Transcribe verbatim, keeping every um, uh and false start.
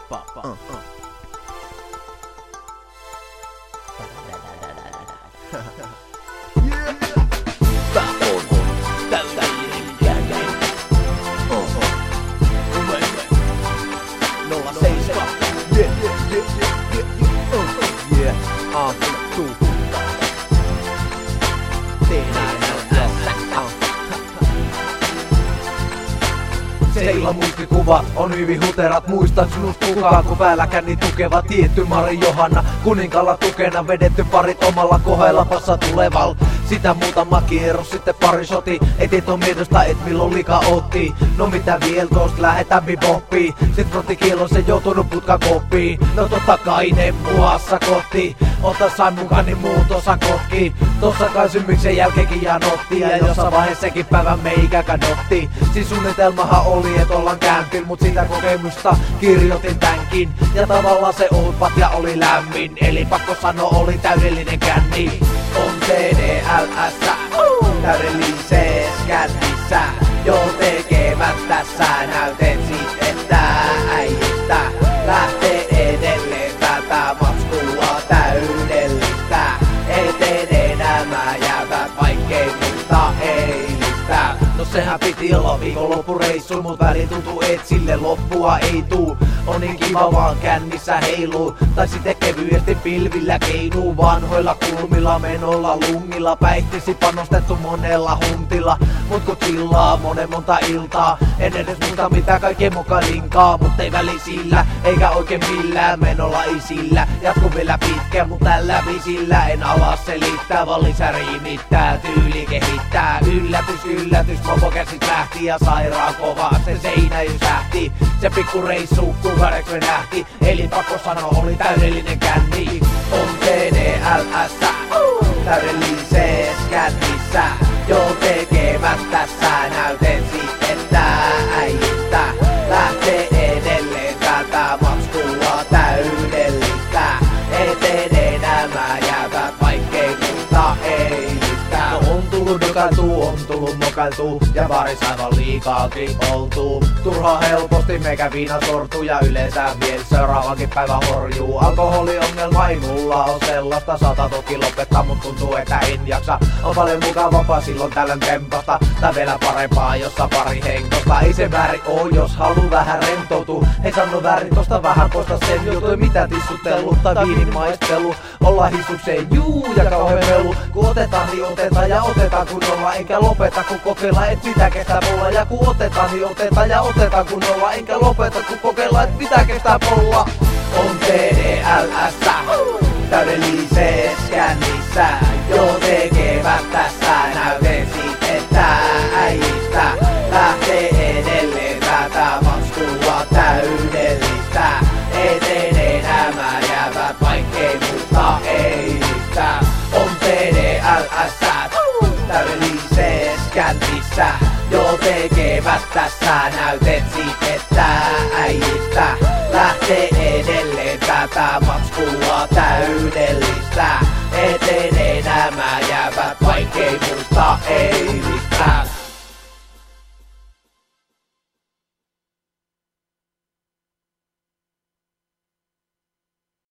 pa, pa, uh, uh. Yeah. Tää on täydellinen jälleen. Oh, oh. Tule, nolla seitsemän. Yeah, yeah, yeah, yeah, yeah, uh, yeah. Ah, tuu. Seillä muistikuva on hyvin huterat, muistan sinut kukaan kun päällä känni tukeva tietty Mari Johanna. Kuninkalla tukena vedetty parit omalla kohdalla passa tuleval. Sitä muutama kierros, sitten pari shoti. Ei tieto miedosta et milloin lika otti. No mitä viel tosta lähetään beboppiin. Sit frontikielon se joutunut putka koppiin. No totta kai ne muassa koti. Ota sain mukani muut osa kokki. Tossa kai symmyksen jälkeenkin janotti. Ja jossain vaiheessa sekin päivän meikä kadotti. Siis suunnitelmahan oli et ollaan kämpin. Mut sitä kokemusta kirjoitin tänkin. Ja tavallaan se oudpat ja oli lämmin. Eli pakko sanoa oli täydellinen känni. On T D L S täydellises kännissä. Jo tekemättä sä näytet sit että äijistä lähtee edelleen tätä matskua täydellistä. Etene nämä jäävät vaikkei muista eilistä. No sehän piti olla viikonloppureissu, mut väliin tuntuu et sille loppua ei tuu. On niin kiva vaan kännissä heiluu, tai sitten kevyesti pilvillä keinuu. Vanhoilla kulmilla menolla lungilla, päihtisi panostettu monella huntilla. Mut kun chillaa monen monta iltaa, en edes muista mitä kaiken mukaan linkaa. Mut ei väli sillä, eikä oikein millään menolla isillä. Jatku vielä pitkään, mut tällä visillä en ala selittää, vaan lisää riimittää, tyyli kehittää. Yllätys, yllätys, mopo käsit lähti ja sairaan kova se seinä jysähti. Se pikku reissu kuukaudeks me nähti, eli pakko sanoa oli täydellinen känni. On T D L S täydellises kännissä. Jo tekemättä sä näytet sit että äijistä lähtee edelleen tätä matskua täydellistä. Etene nämä jäävät vaikkei muista eilistä. No on tullut dokailtuu, on tullut mokailtuu ja baris aivan liikaakin oltuu. Turha helposti meikä viina sortuu ja yleensä vielä seuraavankin päivän horjuu. Alkoholiongelma ei mulla on sellaista, saata toki lopettaa mut tuntuu että en jaksa. On paljon mukavampaa silloin tällöin tempasta, tai vielä parempaa jossa pari henkosta. Ei se väärin oo jos halu vähän rentoutuu. Ei sano väärin tosta vähän poista sen jutui mitä tissuttelu tai viinin maistelu. Olla hissukseen juu ja kauhean melu. Kun otetaan niin otetaan ja otetaan kun olla. Enkä lopeta kun kokeilla et sitä kestää polla. Ja kun otetaan niin otetaan ja otetaan kun olla. Enkä lopeta kun kokeilla et mitä kestää polla. On T D L S täydellises kännissä. Jo tekemättä sä näytet sit että äijistä lähtee edelleen tätä matskua täydellistä. Etene nämä jäävät vaikkei muista eilistä. On T D L S täydellises kännissä. Jo tekemättä sä näytet sit että äijistä lähtee edelleen tätä matskua täydellistä.